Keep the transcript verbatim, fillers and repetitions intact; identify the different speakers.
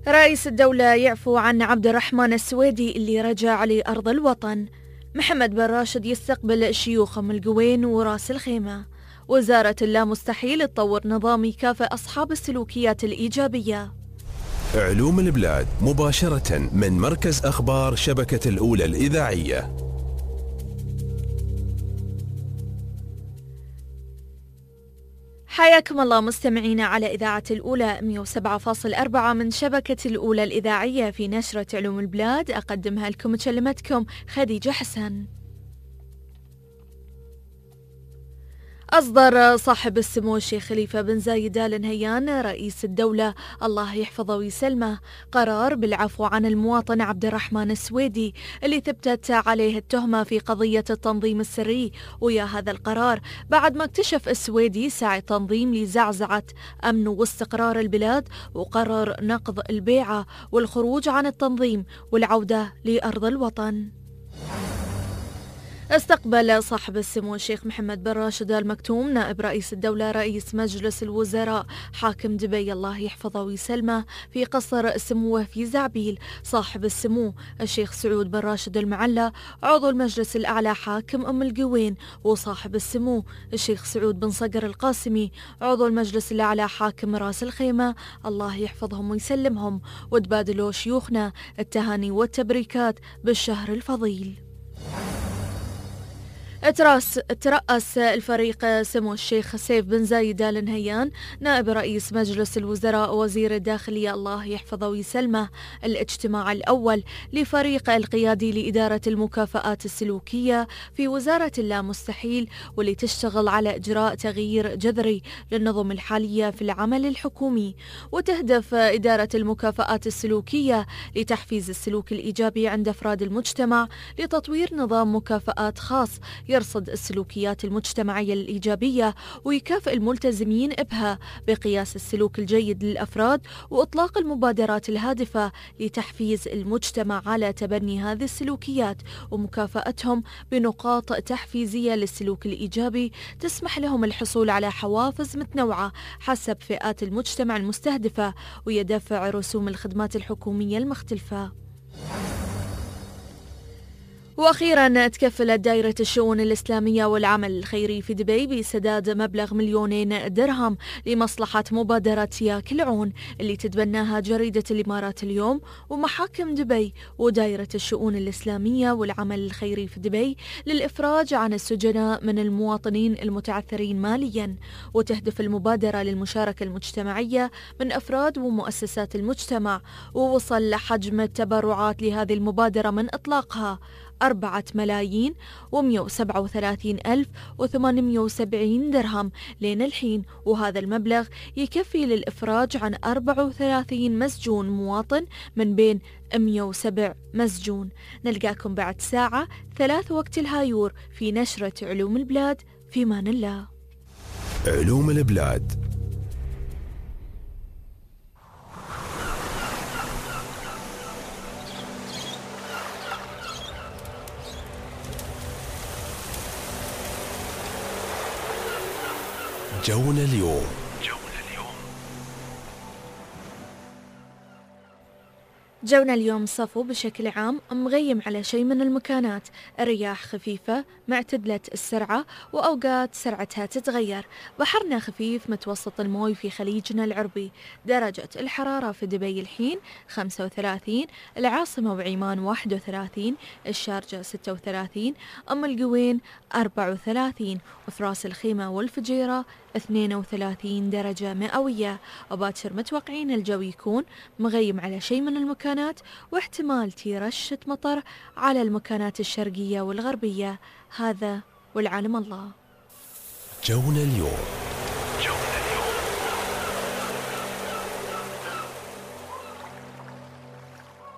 Speaker 1: رئيس الدولة يعفو عن عبد الرحمن السويدي اللي رجع لأرض الوطن. محمد بن راشد يستقبل شيوخ أم القوين وراس الخيمة. وزارة اللامستحيل تطور نظام يكافئ أصحاب السلوكيات الإيجابية.
Speaker 2: علوم البلاد مباشرة من مركز أخبار شبكة الأولى الإذاعية.
Speaker 1: حياكم الله مستمعينا على إذاعة الأولى مئة وسبعة فاصلة أربعة من شبكة الأولى الإذاعية في نشرة علوم البلاد، أقدمها لكم وتكلمتكم خديجة حسن. أصدر صاحب السمو الشيخ خليفة بن زايد آل نهيان رئيس الدولة الله يحفظه ويسلمه قرار بالعفو عن المواطن عبد الرحمن السويدي اللي ثبتت عليه التهمة في قضية التنظيم السري. ويا هذا القرار بعد ما اكتشف السويدي سعي تنظيم لزعزعة أمن واستقرار البلاد، وقرر نقض البيعة والخروج عن التنظيم والعودة لأرض الوطن. استقبل صاحب السمو الشيخ محمد بن راشد آل مكتوم نائب رئيس الدولة رئيس مجلس الوزراء حاكم دبي الله يحفظه ويسلمه في قصر سموه في زعبيل صاحب السمو الشيخ سعود بن راشد المعلى عضو المجلس الأعلى حاكم أم القوين، وصاحب السمو الشيخ سعود بن صقر القاسمي عضو المجلس الأعلى حاكم راس الخيمة الله يحفظهم ويسلمهم، وتبادلوا شيوخنا التهاني والتبريكات بالشهر الفضيل. تراس ترأس الفريق سمو الشيخ سيف بن زايد آل نهيان نائب رئيس مجلس الوزراء وزير الداخلية الله يحفظه ويسلمه الاجتماع الأول لفريق القيادي لإدارة المكافآت السلوكية في وزارة اللامستحيل، واللي تشتغل على إجراء تغيير جذري للنظم الحالية في العمل الحكومي. وتهدف إدارة المكافآت السلوكية لتحفيز السلوك الإيجابي عند أفراد المجتمع لتطوير نظام مكافآت خاص يرصد السلوكيات المجتمعية الإيجابية ويكافئ الملتزمين بها بقياس السلوك الجيد للأفراد، وإطلاق المبادرات الهادفة لتحفيز المجتمع على تبني هذه السلوكيات ومكافأتهم بنقاط تحفيزية للسلوك الإيجابي تسمح لهم الحصول على حوافز متنوعة حسب فئات المجتمع المستهدفة ويدفع رسوم الخدمات الحكومية المختلفة. وأخيرا تكفلت دائرة الشؤون الإسلامية والعمل الخيري في دبي بسداد مبلغ مليونين درهم لمصلحة مبادرة ياك العون اللي تتبناها جريدة الإمارات اليوم ومحاكم دبي ودائرة الشؤون الإسلامية والعمل الخيري في دبي للإفراج عن السجناء من المواطنين المتعثرين ماليا. وتهدف المبادرة للمشاركة المجتمعية من أفراد ومؤسسات المجتمع، ووصل حجم التبرعات لهذه المبادرة من إطلاقها أربعة ملايين ومئة وسبعة وثلاثين ألف وثمانمئة وسبعين درهم لين الحين، وهذا المبلغ يكفي للإفراج عن أربعة وثلاثين مسجون مواطن من بين مئة وسبعة مسجون. نلقاكم بعد ساعة ثلاث وقت الهايور في نشرة علوم البلاد. في مان الله.
Speaker 2: علوم البلاد. جونا اليوم.
Speaker 1: جونا اليوم صفو بشكل عام مغيم على شيء من المكانات، الرياح خفيفة معتدلة السرعة وأوقات سرعتها تتغير، بحرنا خفيف متوسط الموي في خليجنا العربي. درجة الحرارة في دبي الحين خمسة وثلاثين، العاصمة وعمان واحد وثلاثين، الشارجة ستة وثلاثين، أم القوين أربعة وثلاثين، وفي راس الخيمة والفجيرة اثنين وثلاثين درجة مئوية. وباكر متوقعين الجو يكون مغيم على شيء من المكانات واحتمال رشة مطر على المكانات الشرقية والغربية. هذا والعالم الله.
Speaker 2: جونا اليوم. جونا